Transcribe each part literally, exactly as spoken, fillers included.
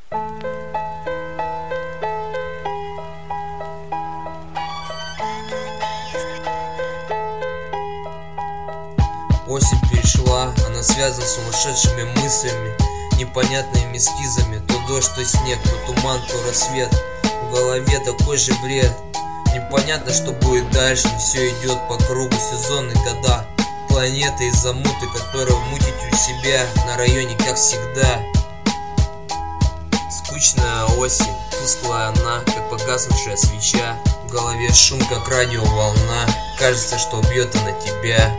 Осень перешла, она связана с сумасшедшими мыслями, непонятными эскизами. То дождь, то снег, то туман, то рассвет. В голове такой же бред. Непонятно, что будет дальше, все идет по кругу. Сезонные года, планета из-за муты, которая мутить у себя на районе, как всегда. Скучная осень, тусклая она, как погаснувшая свеча. В голове шум, как радиоволна, кажется, что бьет она тебя.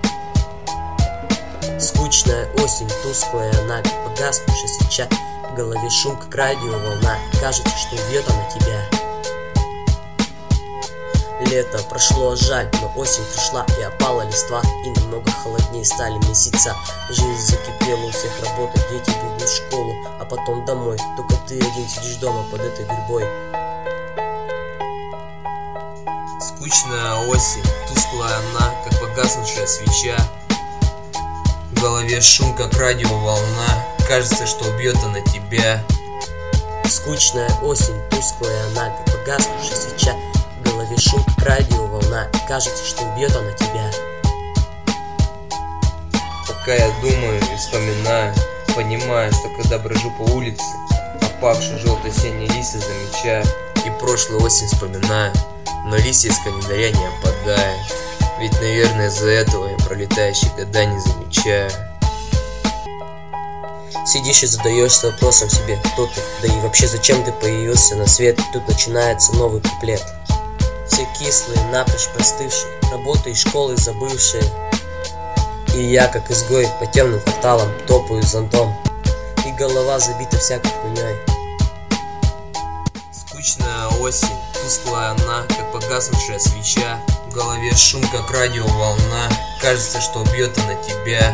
Скучная осень, тусклая она, как погаснувшая свеча. В голове шум, как радиоволна, кажется, что убьет она тебя. Лето прошло, жаль, но осень пришла, и опала листва, и намного холоднее стали месяца. Жизнь закипела, у всех работа, дети бегут в школу, а потом домой. Только ты один сидишь дома под этой грибой. Скучная осень, тусклая она, как погаснувшая свеча. В голове шум, как радиоволна, кажется, что убьет она тебя. Скучная осень, тусклая она, как погаснувшая свеча. В голове шум, как радиоволна, кажется, что убьет она тебя. Пока я думаю и вспоминаю, понимаю, что когда брожу по улице, опавшие желто-осенние листья замечаю, и прошлую осень вспоминаю, но листья из календаря не опадают. Ведь, наверное, из-за этого я пролетающие года не замечаю. Сидишь и задаешься вопросом себе, кто ты, да и вообще зачем ты появился на свет. Тут начинается новый куплет. Все кислые, напрочь простывшие, работы и школы забывшие. И я, как изгой, по темным кварталам топаю зонтом, и голова забита всякой хуйней. Скучная осень, тусклая она, как погаснувшая свеча. В голове шум, как радиоволна, кажется, что убьет она тебя.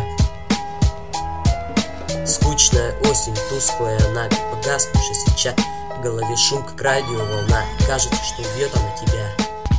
Скучная осень, тусклая она, как погаснувшая свеча. В голове шум, как радиоволна, кажется, что убьет она тебя.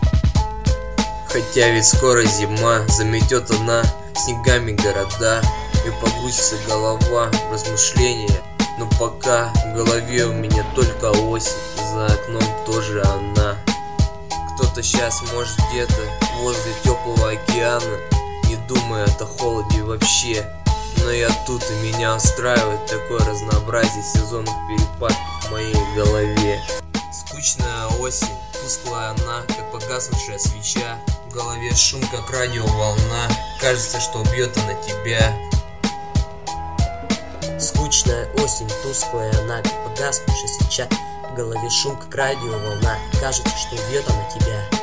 Хотя ведь скоро зима, заметет она снегами города, и погрузится голова в размышления. Но пока в голове у меня только осень, за окном тоже она. Кто-то сейчас может где-то возле теплого океана, не думает о холоде вообще. Но я тут, и меня устраивает такое разнообразие сезонных перепадов в моей голове. Скучная осень, тусклая она, как погаснувшая свеча. В голове шум, как радиоволна, кажется, что убьет она тебя. Скучная осень, тусклая она, как погаснувшая свеча. В голове шум, как радиоволна, кажется, что убьет она тебя.